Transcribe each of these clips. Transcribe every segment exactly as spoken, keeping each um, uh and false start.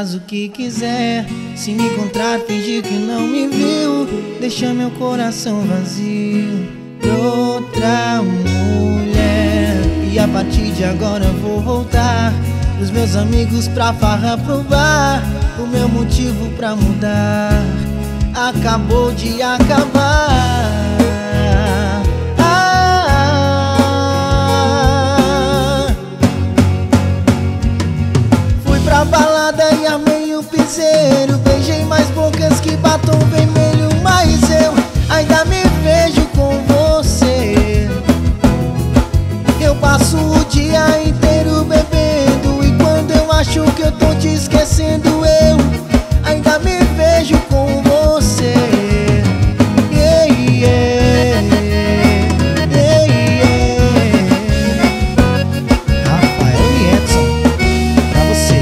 faz o que quiser. Se me encontrar, fingir que não me viu. Deixa meu coração vazio pra outra mulher. E a partir de agora eu vou voltar pros meus amigos pra farra provar. O meu motivo pra mudar acabou de acabar. ah, Fui pra balada e amei o piseiro. Beijei mais bocas que batom vermelho. Mas eu ainda me vejo com você. Eu passo o dia inteiro bebendo, e quando eu acho que eu tô te esquecendo, eu ainda me vejo com você. Yeah, yeah, yeah, yeah. Rafael e Edson, pra você.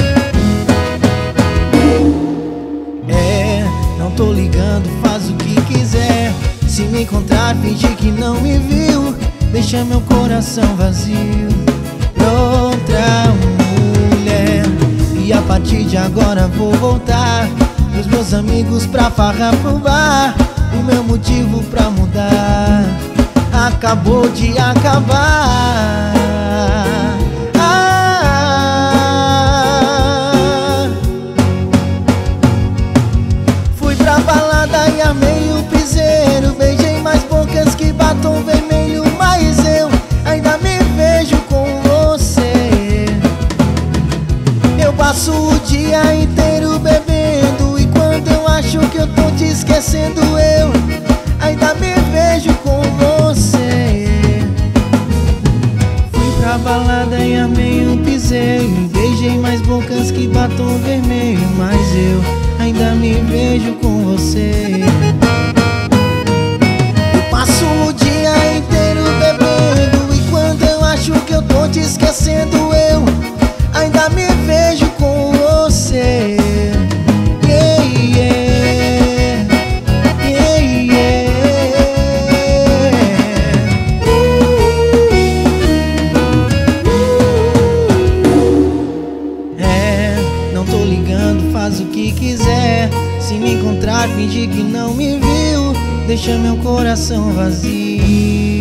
É, não tô ligando, faz o que quiser. Se me encontrar, fingir que não me viu. Deixa meu coração vazio pra outra mulher. E a partir de agora vou voltar pros meus amigos pra farra provar. O meu motivo pra mudar acabou de acabar. ah, Fui pra balada e amei o piseiro. Beijei mais bocas que batom vermelho. Mas eu ainda me vejo com você. Eu passo o dia inteiro bebendo, e quando eu acho que eu tô te esquecendo, eu ainda me vejo com você. Fui pra balada e amei um piseiro. Beijei mais bocas que batom vermelho. Mas eu ainda me vejo com você. Eu passo o dia inteiro bebendo, e quando eu acho que eu tô te esquecendo, eu ainda me vejo com você. Yeah, yeah, yeah, yeah. É, não tô ligando, faz o que quiser. Se me encontrar, fingir que não me viu. Deixa meu coração vazio.